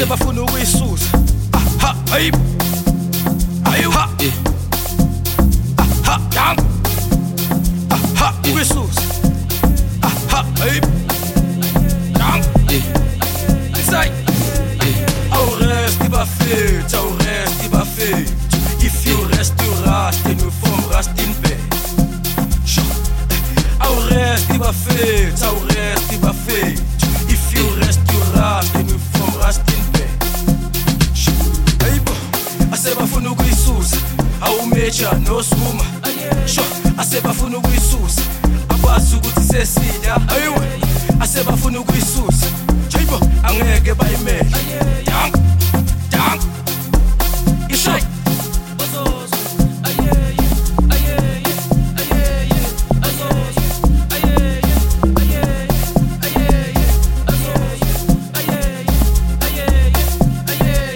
asebafuna ukuyisusa ha ayib ayu ha ha ha ukuyisusa ha ayib sai au reste pas fait au reste pas fait if you resteras et nous formons reste in paix au reste pas fait au reste pas fait if you resteras et nous formons reste in paix asebafuna ukuyisusa awumecha nosuma asebafuna ukuyisusa akwazi ukuthi sesida ayiwe asebafuna ukuyisusa jibo angeke bayimele dank dank ishay bazozo ayeye ayeye ayeye azozo ayeye ayeye ayeye azozo ayeye ayeye ayeye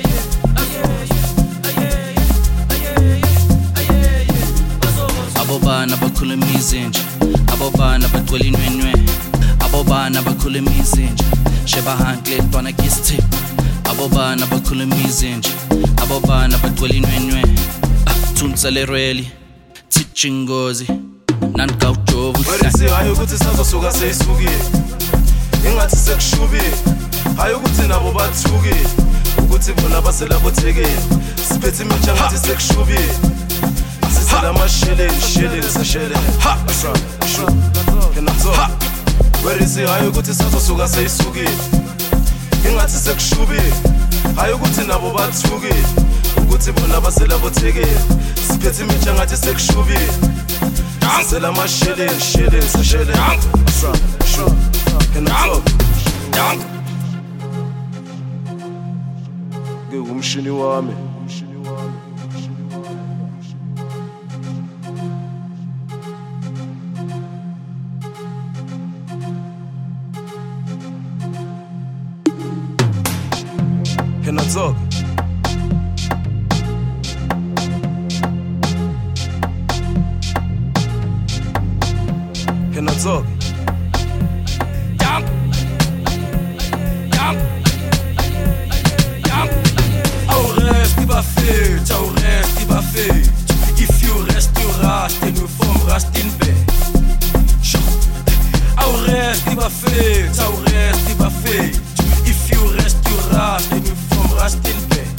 azozo abobana bakhulumisa nje abobana bagcwele inwenwe abobana bakhulumisa nje shebahankle twana kistip abobana bakhulumisa nje abobana bagcwele inwenwe thunsa lerweli thichingozi nankawjovu werithi hayi ukuthi sazosuka seyisukile ingathi sekushubile hayi ukuthi nabo bathukile ukuthi bona baselabo thekile siphethe imitsha ngathi sekushubile sisela masheleni sashele ha sho kenazo werithi hayi ukuthi sazosuka seyisukile ingathi sekushubile hayi ukuthi nabo bathukile ukuthi bona baselabo thekile siphethe imitsha ngathi sekushubile sisela masheleni sashele sho kenazo ngumshini wami Can I talk? Can I talk? Au reste pas fait if you resteras et nous formons reste in paix au reste pas fait if you resteras et nous formons reste in paix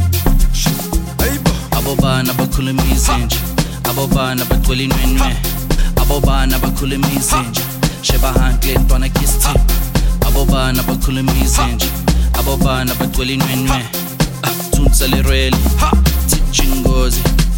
abobana bakhulumisa nje abobana bagcwele inwenwe abobana bakhulumisa nje shebahankle twana kistip abobana bakhulumisa nje abobana bagcwele inwenwe thunsa lerweli thichingozi